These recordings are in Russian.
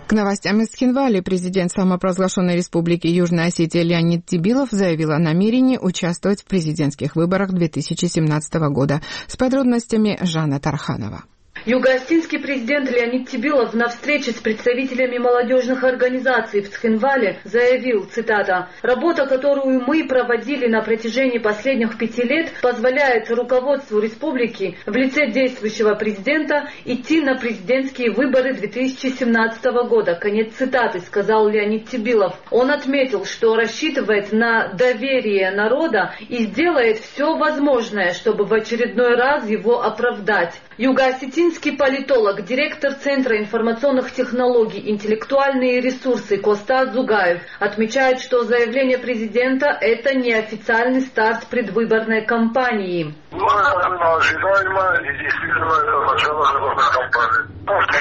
К новостям из Цхинвали президент самопровозглашенной республики Южная Осетия Леонид Тибилов заявил о намерении участвовать в президентских выборах 2017 года. С подробностями Жанна Тарханова. Юго-осетинский президент Леонид Тибилов на встрече с представителями молодежных организаций в Цхинвале заявил, цитата, «Работа, которую мы проводили на протяжении последних 5 лет, позволяет руководству республики в лице действующего президента идти на президентские выборы 2017 года». Конец цитаты, сказал Леонид Тибилов. Он отметил, что рассчитывает на доверие народа и сделает все возможное, чтобы в очередной раз его оправдать. Юго-осетинский политолог, директор Центра информационных технологий «Интеллектуальные ресурсы» Костас Зугаев отмечает, что заявление президента – это неофициальный старт предвыборной кампании. Ожидаемо и действительно это начало выборной кампании.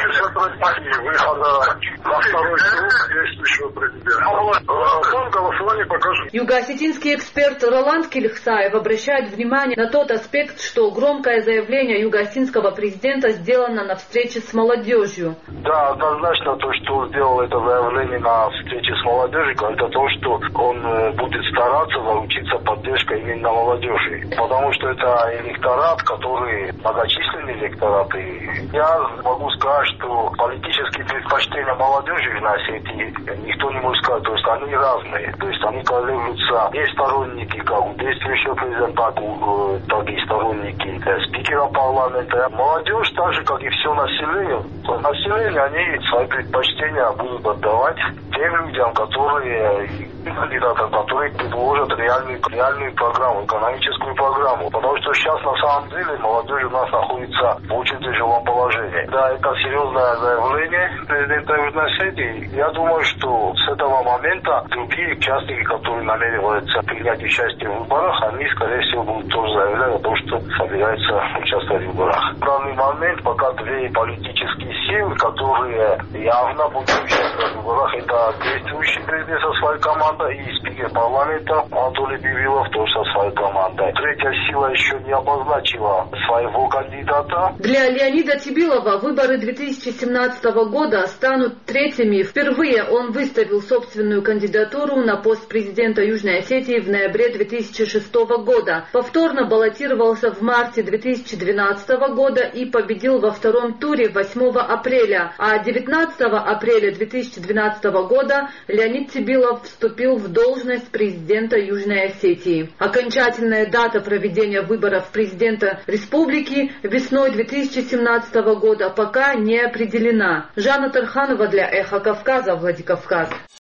Выхода на второй круг действующего президента. Голосование покажет. Юго-осетинский эксперт Роланд Килихсаев обращает внимание на тот аспект, что громкое заявление юго-осетинского президента сделано на встрече с молодежью. Да, однозначно то, что он сделал это заявление на встрече с молодежью, это то, что он будет стараться заручиться поддержкой именно молодежи. Потому что это электорат, который многочисленный электорат. И я могу сказать, что политические предпочтения молодежи в Осетии никто не может сказать, то есть они разные. То есть они колеблются. Есть сторонники как у действующего президента, так и сторонники спикера парламента. Молодежь, так же как и все население, они свои предпочтения будут отдавать тем людям, кандидатам, которые предложат реальную программу, экономическую программу. Потому что сейчас на самом деле молодежь у нас находится в очень тяжелом положении. Да, это серьезное заявление президента Южной Осетии. Я думаю, что с этого момента другие участники, которые намереваются принять участие в выборах, они, скорее всего, будут тоже заявлять о том, что собираются участвовать в выборах. В данный момент пока две политические силы, которые явно будут участвовать в выборах, это действующий президент со своей командой и спикер парламента Анатолий Бивилов тоже со своей командой. Третья сила еще не обозначила своего кандидата. Для Леонида Тибилова выборы 2017 года станут третьими. Впервые он выставил собственную кандидатуру на пост президента Южной Осетии в ноябре 2006 года. Повторно баллотировался в марте 2012 года и победил во втором туре 8 апреля. А 19 апреля 2012 года Леонид Тибилов вступил в должность президента Южной Осетии. Окончательная дата проведения выборов президента республики весной 2017 года пока не определена. Жанна Тарханова для Эхо Кавказа, Владикавказ.